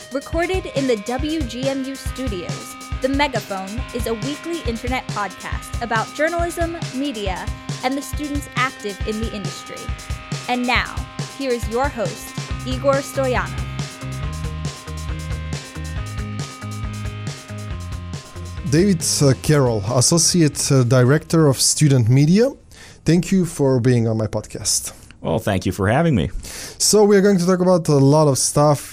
Recorded in the WGMU studios, The Megaphone is a weekly internet podcast about journalism, media, and the students active in the industry. And now, here is your host, Igor Stoyanov. David Carroll, Associate Director of Student Media. Thank you for being on my podcast. Well, thank you for having me. So we're going to talk about a lot of stuff,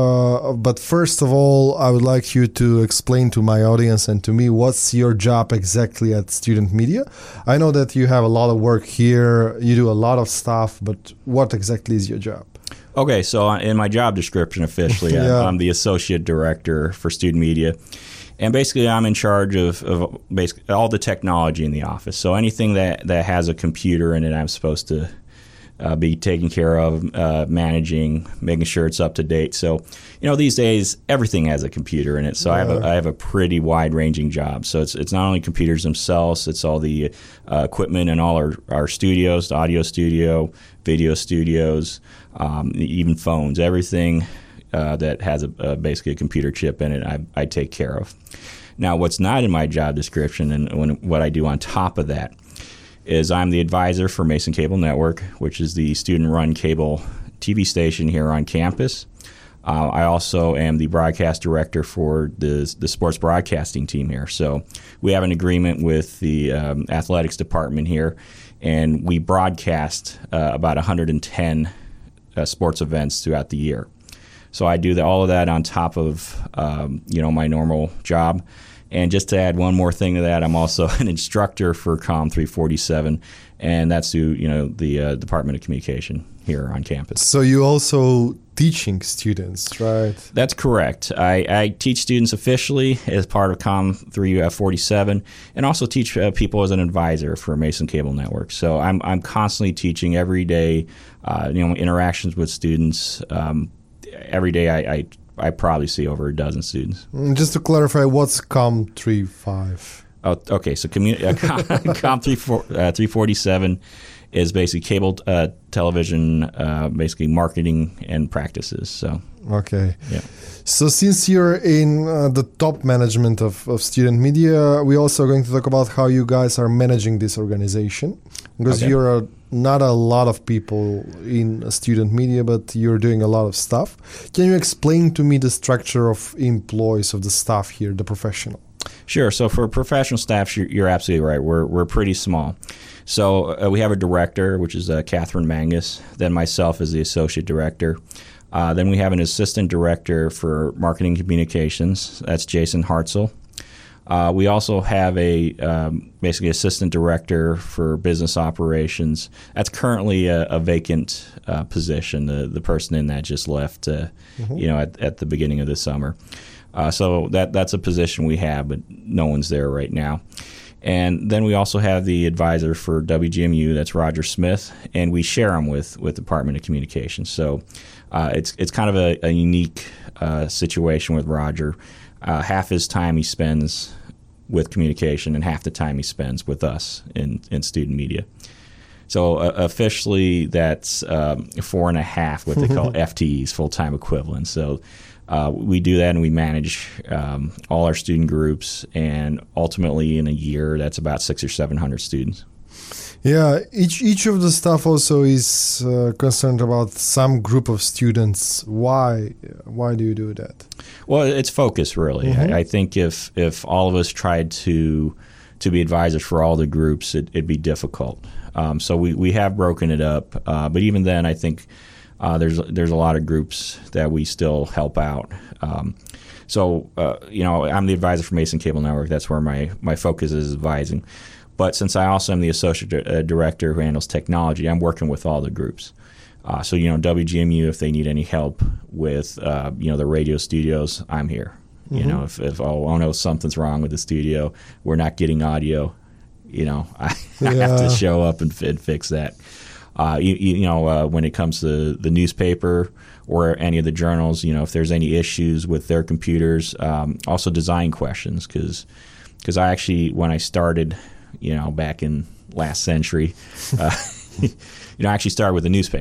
but first of all, I would like you to explain to my audience and to me what's your job exactly at Student Media. I know that you have a lot of work here, you do a lot of stuff, but what exactly is your job? Okay, so in my job description officially, I'm the Associate Director for Student Media. And basically, I'm in charge of basically all the technology in the office. So anything that has a computer in it, I'm supposed to be taking care of, managing, making sure it's up to date. So, these days everything has a computer in it. So I have a pretty wide-ranging job. So it's not only computers themselves, it's all the equipment in all our studios, the audio studio, video studios, even phones, everything that has basically a computer chip in it, I take care of. Now, what's not in my job description and what I do on top of that is I'm the advisor for Mason Cable Network, which is the student-run cable TV station here on campus. I also am the broadcast director for the sports broadcasting team here. So we have an agreement with the athletics department here, and we broadcast about 110 sports events throughout the year. So I do all of that on top of my normal job. And just to add one more thing to that, I'm also an instructor for COM 347, and that's through the Department of Communication here on campus. So you also teaching students, right? That's correct. I teach students officially as part of COM 347, and also teach people as an advisor for Mason Cable Network. So I'm constantly teaching every day, interactions with students. Every day I probably see over a dozen students. Just to clarify, what's COM 35? Oh, okay. So COM 347 is basically cable television, basically marketing and practices. So okay. Yeah. So since you're in the top management of Student Media, we're also going to talk about how you guys are managing this organization. Because you're not a lot of people in Student Media, but you're doing a lot of stuff. Can you explain to me the structure of employees of the staff here, the professional? Sure. So for professional staff, you're absolutely right. We're pretty small. So we have a director, which is Catherine Mangus. Then myself as the associate director. Then we have an assistant director for marketing communications. That's Jason Hartzell. We also have a basically assistant director for business operations. That's currently a vacant position. The person in that just left, at the beginning of the summer. So that's a position we have, but no one's there right now. And then we also have the advisor for WGMU. That's Roger Smith, and we share him with Department of Communications. So it's kind of a unique situation with Roger. Half his time he spends with communication and half the time he spends with us in Student Media. So officially that's 4.5, what they call FTEs, full-time equivalents. So we do that and we manage all our student groups, and ultimately in a year that's about 600 or 700 students. Yeah, each of the staff also is concerned about some group of students. Why do you do that? Well, it's focus, really. Mm-hmm. I think if all of us tried to be advisors for all the groups, it'd be difficult. So we have broken it up, but even then, I think there's a lot of groups that we still help out. I'm the advisor for Mason Cable Network. That's where my focus is advising. But since I also am the associate director who handles technology, I'm working with all the groups. WGMU, if they need any help with, the radio studios, I'm here. Mm-hmm. If something's wrong with the studio, we're not getting audio, I have to show up and fix that. When it comes to the newspaper or any of the journals, if there's any issues with their computers, also design questions, because I actually, when I started, back in last century, I actually started with a newspaper.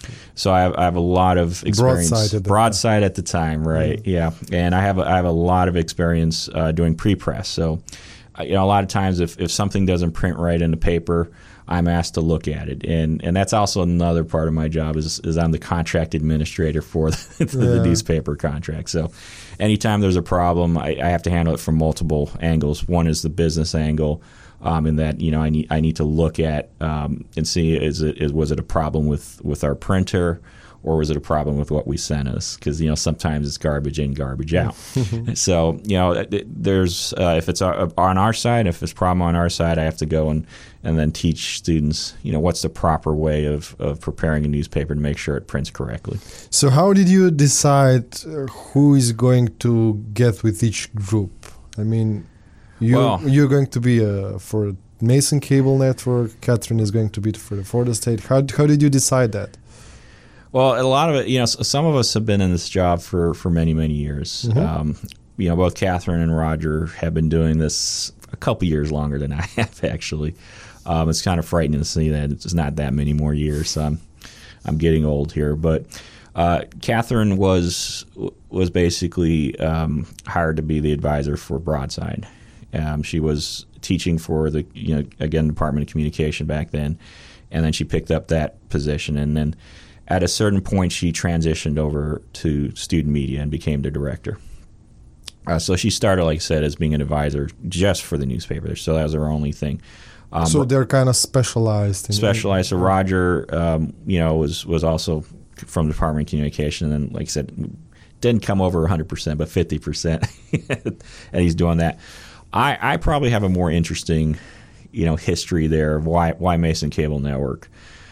So I have a lot of experience. Broadside at the time, right? Yeah, and I have a lot of experience doing pre-press. So, a lot of times if something doesn't print right in the paper, I'm asked to look at it, and that's also another part of my job is I'm the contract administrator for the newspaper contract. So, anytime there's a problem, I have to handle it from multiple angles. One is the business angle. In that I need to look at and see was it a problem with our printer, or was it a problem with what we sent us? Because sometimes it's garbage in, garbage out. So there's if it's on our side, if it's a problem on our side, I have to go and then teach students what's the proper way of preparing a newspaper to make sure it prints correctly. So how did you decide who is going to get with each group? I mean, you're going to be for Mason Cable Network. Catherine is going to be for the Florida State. How did you decide that? Well, a lot of it, some of us have been in this job for many, many years. Mm-hmm. Both Catherine and Roger have been doing this a couple years longer than I have, actually. It's kind of frightening to see that it's not that many more years. So I'm getting old here, but Catherine was basically hired to be the advisor for Broadside. She was teaching for the Department of Communication back then, and then she picked up that position, and then at a certain point she transitioned over to student media and became the director. So she started, like I said, as being an advisor just for the newspaper. So that was her only thing. So they're kind of specialized. So Roger, was also from the Department of Communication, and like I said, didn't come over 100%, but 50%, and he's doing that. I probably have a more interesting, history there of why Mason Cable Network,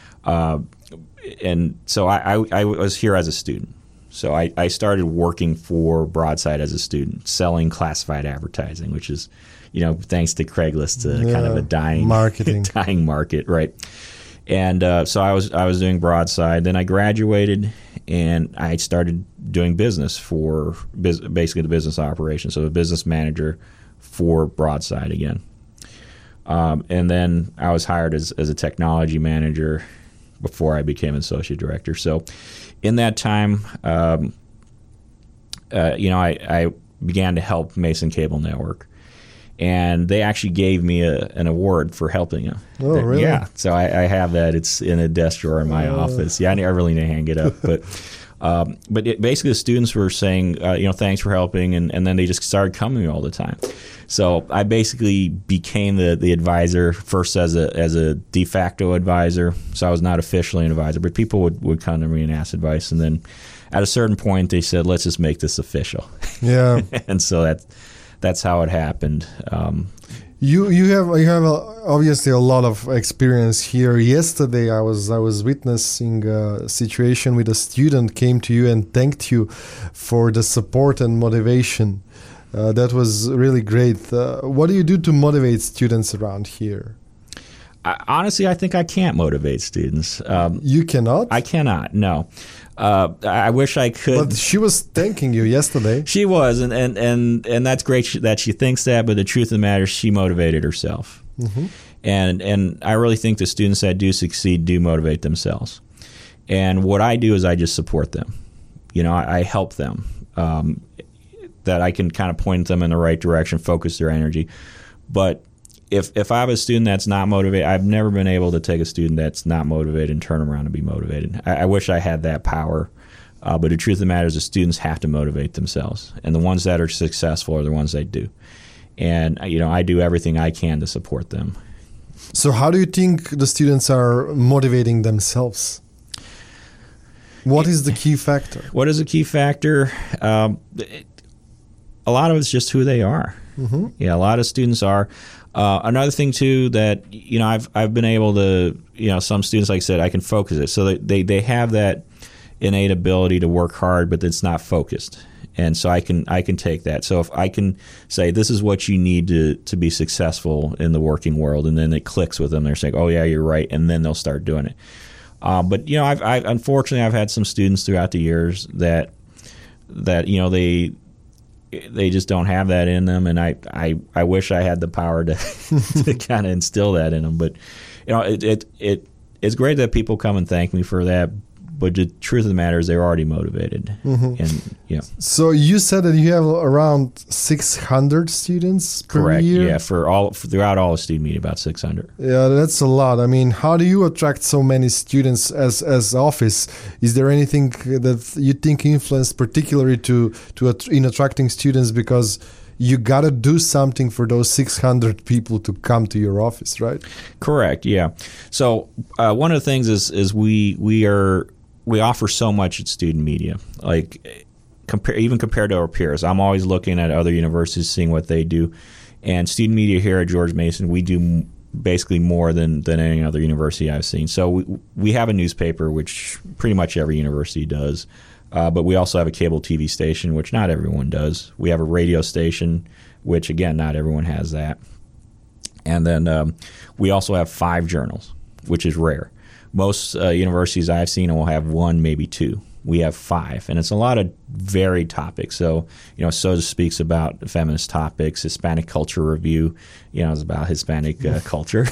and so I was here as a student. So I started working for Broadside as a student, selling classified advertising, which is, thanks to Craigslist, kind of a dying market, right? And so I was doing Broadside. Then I graduated, and I started doing business for basically the business operation. So a business manager for Broadside again. And then I was hired as a technology manager before I became associate director. So in that time, I began to help Mason Cable Network. And they actually gave me an award for helping them. Oh, really? Yeah. So I have that. It's in a desk drawer in my office. Yeah, I really need to hang it up. But basically the students were saying, thanks for helping, and then they just started coming to me all the time. So I basically became the advisor first as a de facto advisor. So I was not officially an advisor, but people would come to me and ask advice. And then at a certain point they said, let's just make this official. Yeah. And so that's how it happened. You have obviously a lot of experience here. Yesterday, I was witnessing a situation with a student came to you and thanked you for the support and motivation. That was really great. What do you do to motivate students around here? Honestly, I think I can't motivate students. You cannot? I cannot, no. I wish I could. But she was thanking you yesterday. She was, and that's great that she thinks that, but the truth of the matter is she motivated herself. Mm-hmm. And I really think the students that do succeed do motivate themselves. And what I do is I just support them. I help them. That I can kind of point them in the right direction, focus their energy. But if I have a student that's not motivated, I've never been able to take a student that's not motivated and turn them around and be motivated. I wish I had that power. But the truth of the matter is the students have to motivate themselves. And the ones that are successful are the ones that do. And, I do everything I can to support them. So how do you think the students are motivating themselves? What is the key factor? What is the key factor? A lot of it's just who they are. Mm-hmm. Yeah, a lot of students are. Another thing too that I've been able to some students, like I said, I can focus it, so they have that innate ability to work hard, but it's not focused, and so I can take that. So if I can say this is what you need to be successful in the working world, and then it clicks with them, they're saying, oh yeah, you're right, and then they'll start doing it. But I've unfortunately I've had some students throughout the years that they just don't have that in them, and I wish I had the power to kind of instill that in them. But it's great that people come and thank me for that. but the truth of the matter is they're already motivated. And So you said that you have around 600 students per year? Yeah, throughout all of student media, about 600. Yeah, that's a lot. I mean, how do you attract so many students as office? Is there anything that you think influenced particularly in attracting students, because you got to do something for those 600 people to come to your office, right? Correct. Yeah. So one of the things is we offer so much at student media, like compared to our peers. I'm always looking at other universities, seeing what they do, and student media here at George Mason, we do basically more than any other university I've seen. So we have a newspaper, which pretty much every university does. But we also have a cable TV station, which not everyone does. We have a radio station, which, again, not everyone has that. And then we also have 5 journals, which is rare. Most universities I've seen will have 1, maybe 2. We have 5, and it's a lot of varied topics. So, SOTA speaks about feminist topics. Hispanic Culture Review, is about Hispanic culture.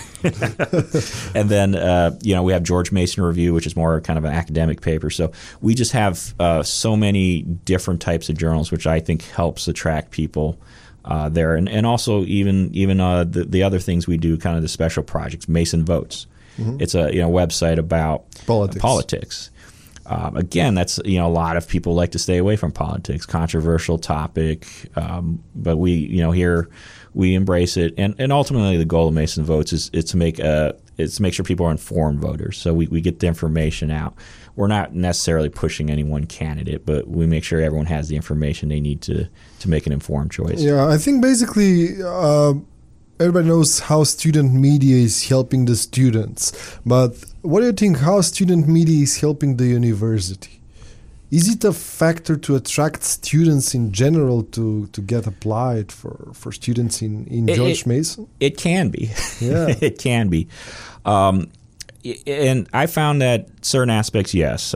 And then, we have George Mason Review, which is more kind of an academic paper. So we just have so many different types of journals, which I think helps attract people there. And also even the other things we do, kind of the special projects, Mason Votes. It's a website about politics. Again, that's a lot of people like to stay away from politics, controversial topic, but we here we embrace it, and ultimately the goal of Mason Votes is to make sure people are informed voters. So we get the information out. We're not necessarily pushing any one candidate, but we make sure everyone has the information they need to make an informed choice. Yeah, I think basically everybody knows how student media is helping the students, but what do you think how student media is helping the university? Is it a factor to attract students in general to get applied for students in George Mason? It can be. Yeah. It can be. And I found that certain aspects, yes.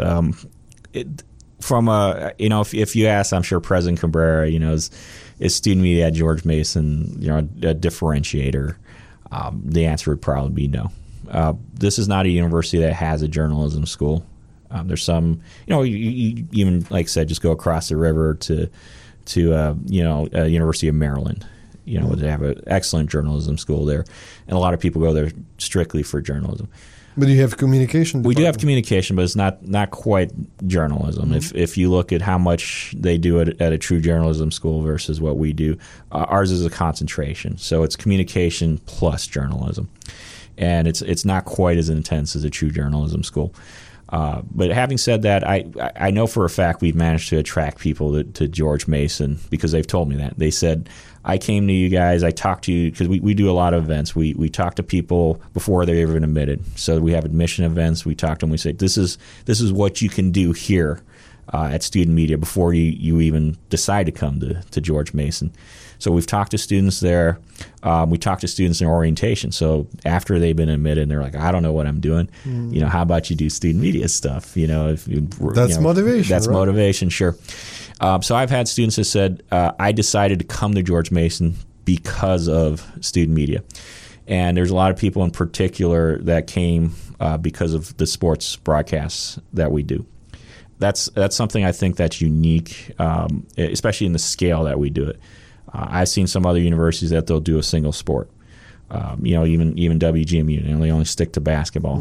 If you ask, I'm sure President Cabrera, is student media at George Mason, a differentiator? The answer would probably be no. This is not a university that has a journalism school. There's some, you even like I said, just go across the river to University of Maryland. They have an excellent journalism school there, and a lot of people go there strictly for journalism. But you have communication department. We do have communication, but it's not quite journalism. If you look at how much they do at a true journalism school versus what we do, ours is a concentration. So it's communication plus journalism, and it's not quite as intense as a true journalism school. But having said that, I know for a fact we've managed to attract people to George Mason because they've told me that. They said, I came to you guys, I talked to you, because we do a lot of events. We talk to people before they're even admitted. So we have admission events. We talk to them. We say, this is what you can do here at Student Media before you even decide to come to George Mason. So we've talked to students there. We talk to students in orientation. So after they've been admitted, and they're like, I don't know what I'm doing. How about you do student media stuff? That's motivation. That's right? Motivation, sure. So I've had students that said, I decided to come to George Mason because of student media. And there's a lot of people in particular that came because of the sports broadcasts that we do. That's something I think that's unique, especially in the scale that we do it. I've seen some other universities that they'll do a single sport. Even WGMU, they only stick to basketball.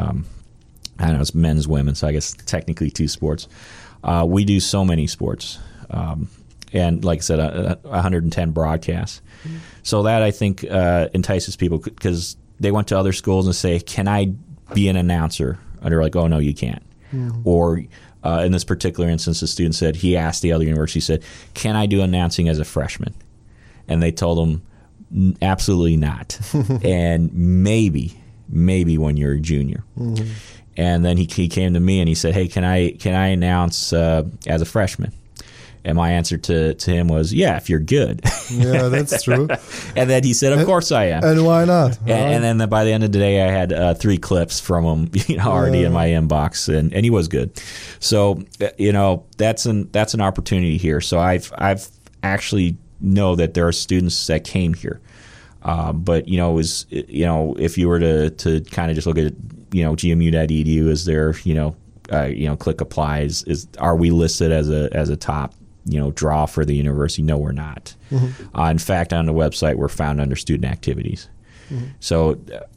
I don't know, it's men's, women's, so I guess technically 2 sports. We do so many sports. And like I said, 110 broadcasts. So that, I think, entices people because they went to other schools and say, can I be an announcer? And they're like, oh, no, you can't. Or in this particular instance, the student said, he asked the other university, said, can I do announcing as a freshman? And they told him, absolutely not. And maybe when you're a junior. And then he came to me and he said, hey, can I announce as a freshman? And my answer to him was, yeah, if you're good. Yeah, that's true. And then he said, of course I am. And why not? And then by the end of the day, I had 3 clips from him already in my inbox, and he was good. So, that's an opportunity here. So I've actually know that there are students that came here. But, if you were to kind of just look at, GMU.edu as their, click apply. Are we listed as a top draw for the university? No, we're not. In fact, on the website, we're found under student activities. So,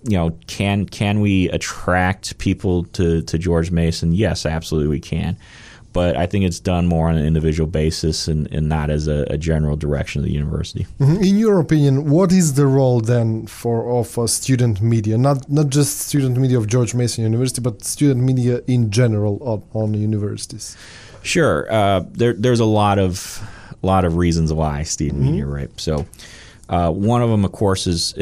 can we attract people to George Mason? Yes, absolutely we can. But I think it's done more on an individual basis and not as a general direction of the university. In your opinion, what is the role then of student media? Not just student media of George Mason University, but student media in general on universities? Sure. There's a lot of reasons why student media, right? So one of them, of course, is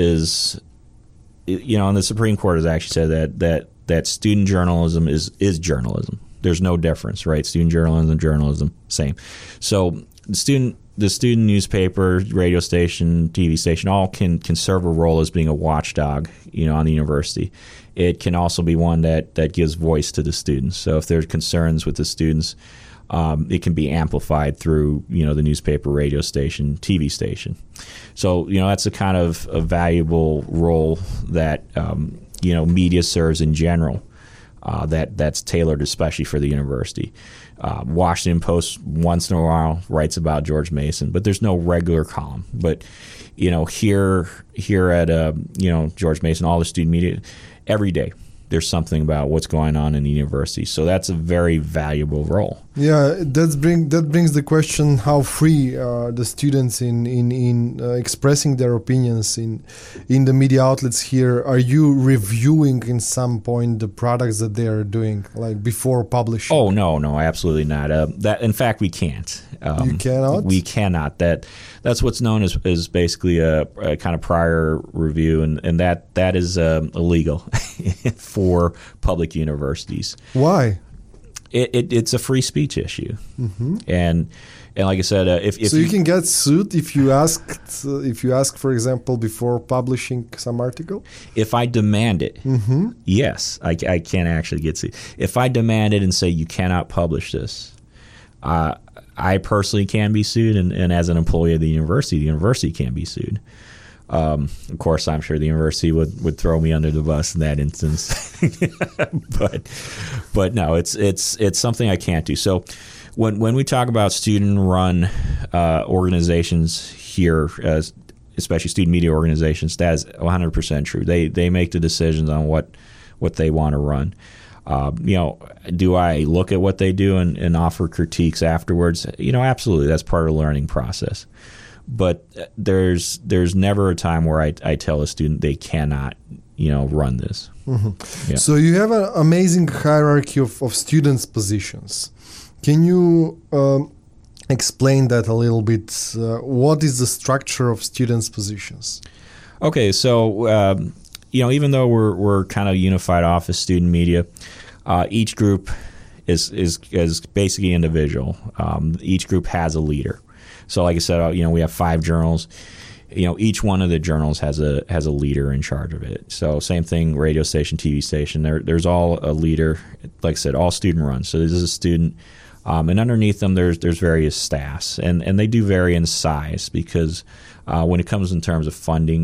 and the Supreme Court has actually said that student journalism is journalism. There's no difference, right? Student journalism, same. So the student newspaper, radio station, TV station, all can serve a role as being a watchdog, on the university. It can also be one that gives voice to the students. So if there's concerns with the students, it can be amplified through, the newspaper, radio station, TV station. So, that's a kind of a valuable role that, media serves in general. That's tailored especially for the university. Washington Post once in a while writes about George Mason, but there's no regular column. But here at George Mason, all the student media, every day there's something about what's going on in the university. So that's a very valuable role. Yeah, that brings the question: how free are the students in expressing their opinions in the media outlets here? Are you reviewing in some point the products that they are doing, like before publishing? Oh no, absolutely not. That in fact we can't. You cannot? We cannot. That's what's known as basically a kind of prior review, and that is illegal for public universities. Why? It's a free speech issue, and like I said, if you can get sued if you ask, for example, before publishing some article. If I demand it, yes, I can actually get sued. If I demand it and say you cannot publish this, I personally can be sued, and as an employee of the university can be sued. Of course, I'm sure the university would throw me under the bus in that instance, but no, it's something I can't do. So when we talk about student-run organizations here, especially student media organizations, that is 100% true. They make the decisions on what they want to run. Do I look at what they do and offer critiques afterwards? Absolutely. That's part of the learning process. But there's never a time where I tell a student they cannot, run this. Yeah. So you have an amazing hierarchy of students' positions. Can you explain that a little bit? What is the structure of students' positions? Okay, so even though we're kind of unified office student media, each group is basically individual. Each group has a leader. So like I said, we have 5 journals. Each one of the journals has a leader in charge of it. So same thing, radio station, TV station. There's all a leader. Like I said, all student run. So this is a student, and underneath them there's various staffs, and they do vary in size because when it comes in terms of funding,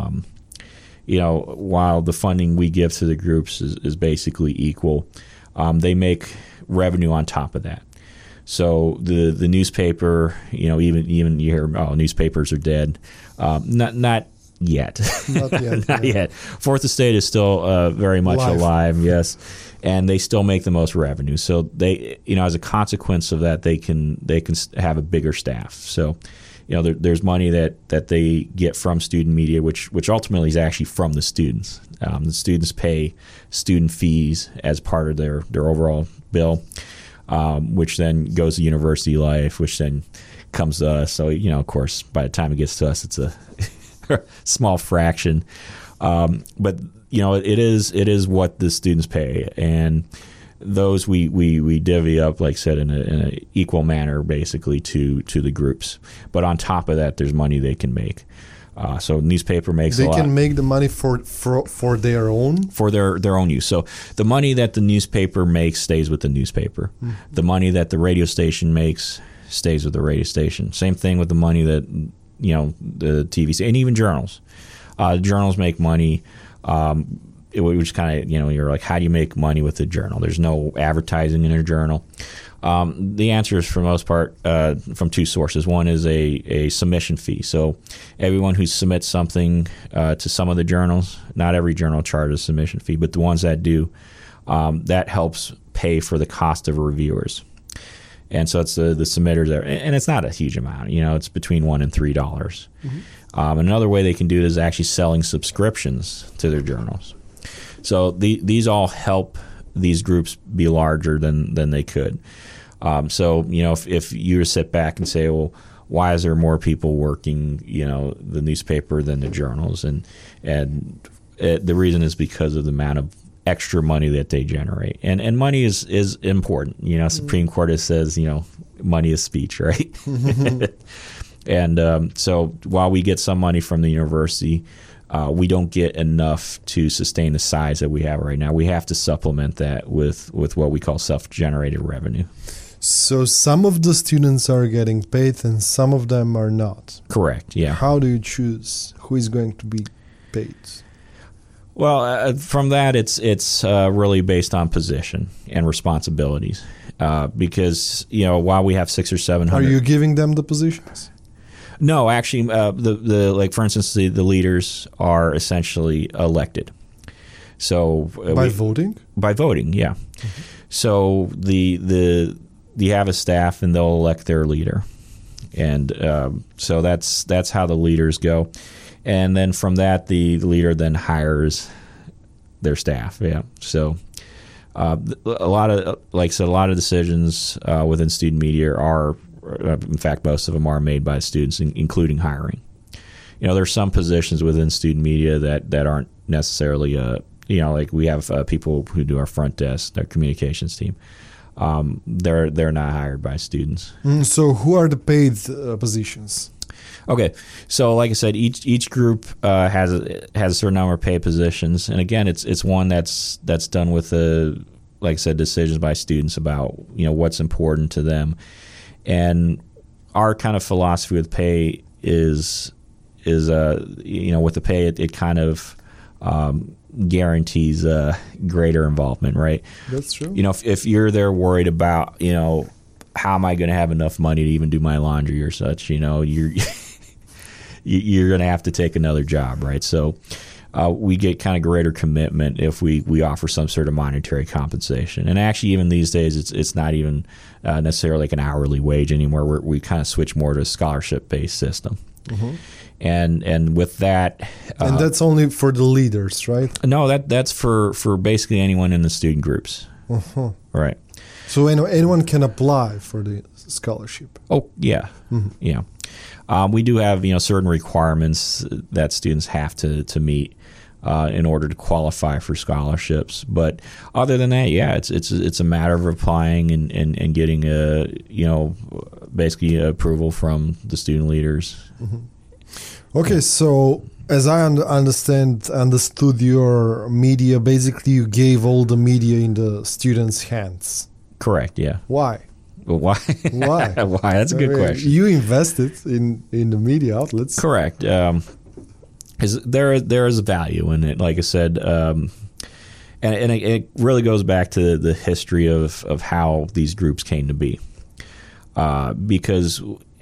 while the funding we give to the groups is basically equal, they make revenue on top of that. So the newspaper, even you hear, newspapers are dead. Not yet. Not yet. Fourth Estate is still very much alive. Yes, and they still make the most revenue. So they, as a consequence of that, they can have a bigger staff. So, there's money that they get from student media, which ultimately is actually from the students. The students pay student fees as part of their overall bill. Which then goes to University Life, which then comes to us. So, of course, by the time it gets to us, it's a small fraction. But, it is what the students pay. And those we divvy up, like I said, in an equal manner, basically, to the groups. But on top of that, there's money they can make. So newspaper makes a lot. They can make the money for their own? For their own use. So the money that the newspaper makes stays with the newspaper. Mm-hmm. The money that the radio station makes stays with the radio station. Same thing with the money that, the TV, and even journals. Journals make money. was kind of, you're like, how do you make money with a journal? There's no advertising in a journal. The answer is, for the most part, from two sources. One is a submission fee. So everyone who submits something to some of the journals, not every journal charges a submission fee, but the ones that do, that helps pay for the cost of reviewers. And so it's the submitters there. And it's not a huge amount. It's between $1 and $3. Mm-hmm. Another way they can do it is actually selling subscriptions to their journals. So these all help these groups be larger than they could. So if you sit back and say, well, why is there more people working the newspaper than the journals? And the reason is because of the amount of extra money that they generate. And money is important. Supreme Court says money is speech, right? And so while we get some money from the university, we don't get enough to sustain the size that we have right now. We have to supplement that with what we call self-generated revenue. So some of the students are getting paid and some of them are not. Correct, yeah. How do you choose who is going to be paid? Well, from that, it's really based on position and responsibilities. Because, while we have 600 or 700... Are you giving them the positions? No, actually, like for instance, the leaders are essentially elected. So by voting? By voting, yeah. Mm-hmm. So you have a staff and they'll elect their leader, and so that's how the leaders go, and then from that the leader then hires their staff. Yeah. So a lot of decisions within student media are. In fact, most of them are made by students, including hiring. There's some positions within student media that aren't necessarily, like we have people who do our front desk, our communications team. They're not hired by students. So who are the paid positions? Okay, so like I said, each group has a certain number of paid positions, and again, it's one that's done with like I said, decisions by students about what's important to them. And our kind of philosophy with pay is with the pay, it kind of guarantees greater involvement, right? That's true. If you're there worried about, how am I going to have enough money to even do my laundry or such, you're going to have to take another job, right? So we get kind of greater commitment if we offer some sort of monetary compensation. And actually, even these days, it's not even necessarily like an hourly wage anymore. We kind of switch more to a scholarship-based system. Mm-hmm. And with that, and that's only for the leaders, right? No, that's for basically anyone in the student groups. Uh-huh. Right. So anyone can apply for the scholarship. Oh yeah, mm-hmm. Yeah. We do have certain requirements that students have to meet in order to qualify for scholarships. But other than that, yeah, it's a matter of applying and getting basically approval from the student leaders. Mm-hmm. Okay, so as I understood your media, basically you gave all the media in the students' hands. Correct. Yeah. Why? Why? Why? Why? That's a good question. You invested in the media outlets. Correct. There is value in it, like I said, and it really goes back to the history of how these groups came to be, because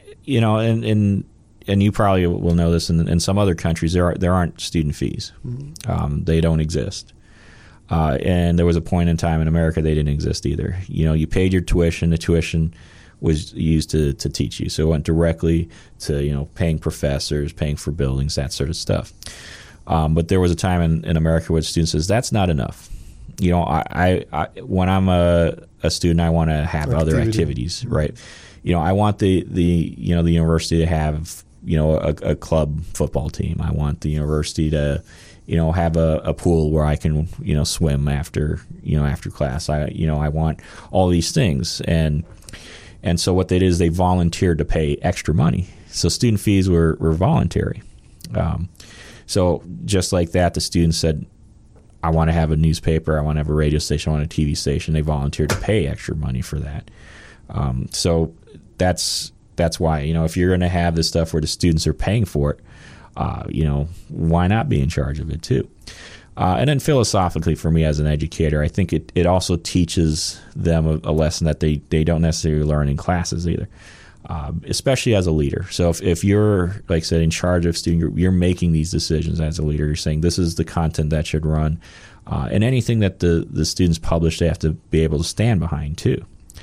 and you probably will know this in some other countries there aren't student fees. Mm-hmm. They don't exist. And there was a point in time in America they didn't exist either. You paid your tuition. The tuition was used to teach you. So it went directly to, paying professors, paying for buildings, that sort of stuff. But there was a time in America where students says, that's not enough. I when I'm a student, I want to have other activities, right? I want the university to have, a club football team. I want the university to, have a pool where I can, swim after class. I want all these things. And so what they did is they volunteered to pay extra money. So student fees were voluntary. So just like that, the students said, I want to have a newspaper, I want to have a radio station, I want a TV station. They volunteered to pay extra money for that. So that's why, if you're going to have this stuff where the students are paying for it, why not be in charge of it too? And then philosophically, for me as an educator, I think it also teaches them a lesson that they don't necessarily learn in classes either, especially as a leader. So if you're, like I said, in charge of student, you're making these decisions as a leader. You're saying this is the content that should run. And anything that the students publish, they have to be able to stand behind too.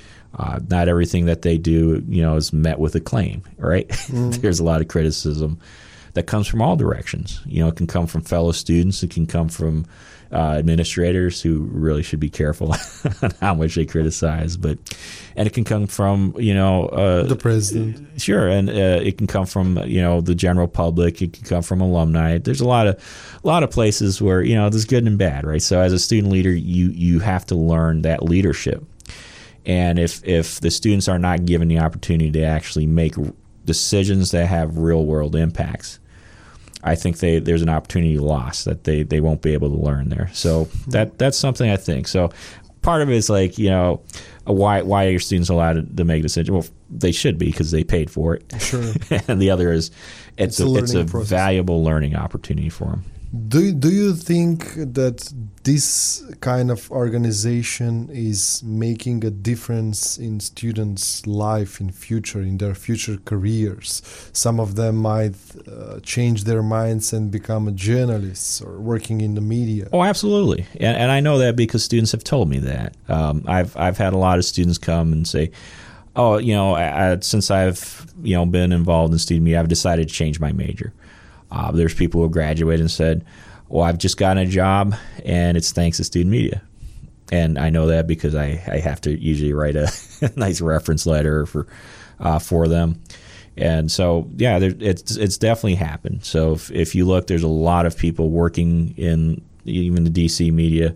Not everything that they do, is met with acclaim, right? There's a lot of criticism that comes from all directions. It can come from fellow students. It can come from administrators who really should be careful on how much they criticize. And it can come from, the president. Sure. And it can come from, the general public. It can come from alumni. There's a lot of places where, there's good and bad, right? So as a student leader, you have to learn that leadership. And if the students are not given the opportunity to actually make decisions that have real world impacts, I think there's an opportunity lost that they won't be able to learn there. So that's something I think. So part of it is like, why are your students allowed to make decisions? Well, they should be because they paid for it. Sure. And the other is it's a valuable learning opportunity for them. Do you think that this kind of organization is making a difference in students' life in their future careers? Some of them might change their minds and become journalists or working in the media. Oh, absolutely, and I know that because students have told me that. I've had a lot of students come and say, "Oh, since I've been involved in student media, I've decided to change my major." There's people who graduated and said, well, I've just gotten a job, and it's thanks to student media. And I know that because I have to usually write a nice reference letter for them. And so, yeah, it's definitely happened. So if you look, there's a lot of people working in even the DC media,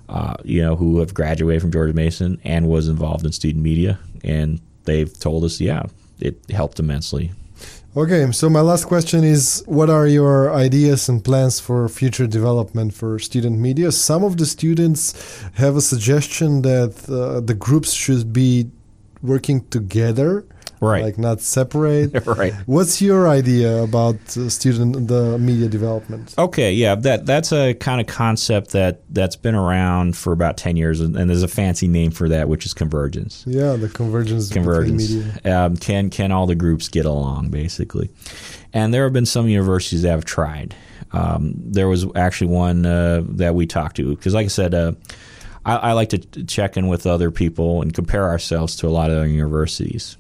who have graduated from George Mason and was involved in student media. And they've told us, yeah, it helped immensely. Okay, so my last question is, what are your ideas and plans for future development for student media? Some of the students have a suggestion that the groups should be working together, right? Like not separate. Right. What's your idea about the media development? Okay, yeah, that's a kind of concept that's been around for about 10 years, and there's a fancy name for that, which is convergence. Yeah, the convergence. Between media. Can all the groups get along, basically? And there have been some universities that have tried. There was actually one that we talked to, because like I said, I like to check in with other people and compare ourselves to a lot of other universities.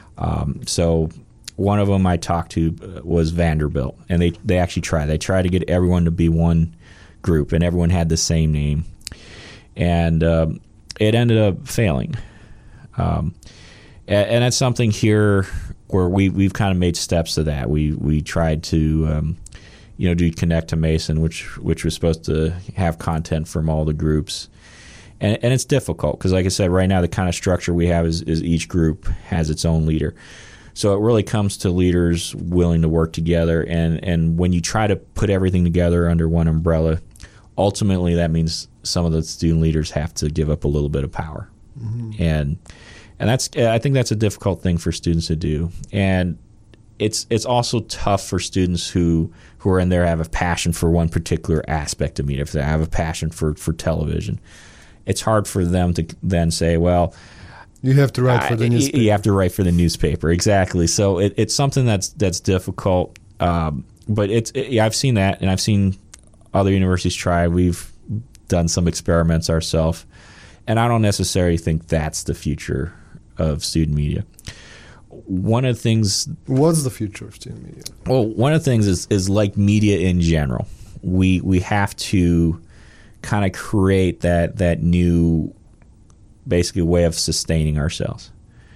So one of them I talked to was Vanderbilt, and they actually tried. They tried to get everyone to be one group, and everyone had the same name. And it ended up failing. And that's something here where we've kind of made steps to that. We tried to do Connect to Mason, which was supposed to have content from all the groups. And it's difficult because, like I said, right now the kind of structure we have is each group has its own leader. So it really comes to leaders willing to work together. And when you try to put everything together under one umbrella, ultimately that means some of the student leaders have to give up a little bit of power. Mm-hmm. And I think that's a difficult thing for students to do. And it's also tough for students who are in there have a passion for one particular aspect of media. If they have a passion for television, it's hard for them to then say, well, you have to write for the newspaper. You have to write for the newspaper, exactly. So it's something that's difficult. But I've seen that, and I've seen other universities try. We've done some experiments ourselves, and I don't necessarily think that's the future of student media. One of the things... What's the future of student media? Well, one of the things is like media in general. We have to kind of create that new, basically, way of sustaining ourselves.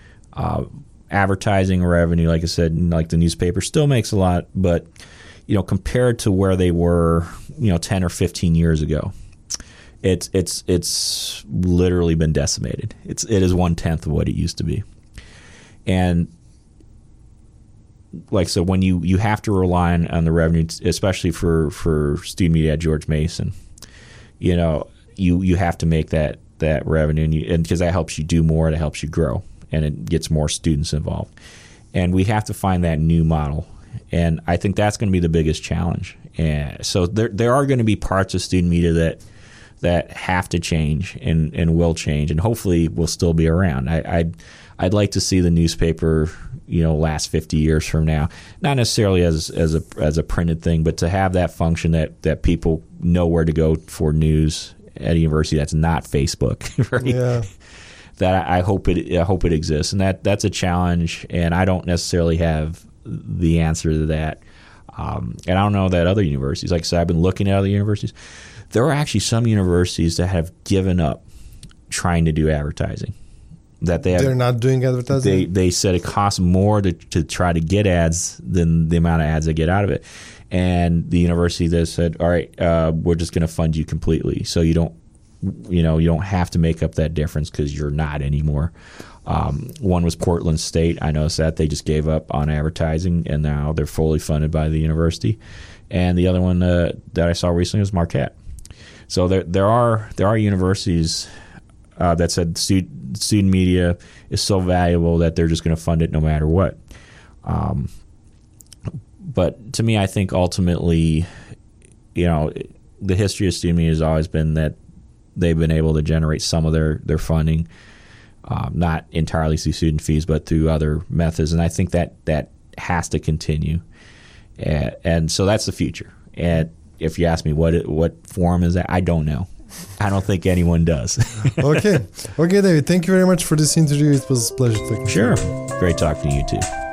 Advertising revenue, like I said, like the newspaper still makes a lot, but compared to where they were, 10 or 15 years ago, it's literally been decimated. It is 1/10 of what it used to be, and like so, when you have to rely on the revenue, especially for student media at George Mason. You have to make that revenue, and because that helps you do more, it helps you grow, and it gets more students involved. And we have to find that new model And I think that's going to be the biggest challenge. And so there are going to be parts of student media that have to change and will change, and hopefully will still be around. I'd like to see the newspaper, last 50 years from now, not necessarily as a printed thing, but to have that function that people know where to go for news at a university that's not Facebook, right? Yeah. That I hope it exists, and that's a challenge, and I don't necessarily have the answer to that. And I don't know that other universities, like I said, I've been looking at other universities. There are actually some universities that have given up trying to do advertising. They're not doing advertising? They said it costs more to try to get ads than the amount of ads they get out of it. And the university that said, all right, we're just going to fund you completely. So you don't have to make up that difference because you're not anymore. One was Portland State. I noticed that they just gave up on advertising, and now they're fully funded by the university. And the other one that I saw recently was Marquette. So there are universities that said student media is so valuable that they're just going to fund it no matter what. But to me, I think ultimately, the history of student media has always been that they've been able to generate some of their funding, not entirely through student fees, but through other methods. And I think that has to continue. And so that's the future. And if you ask me what form is that, I don't know. I don't think anyone does. Okay, David, thank you very much for this interview. It was a pleasure talking to you. Sure. Great talking to you too.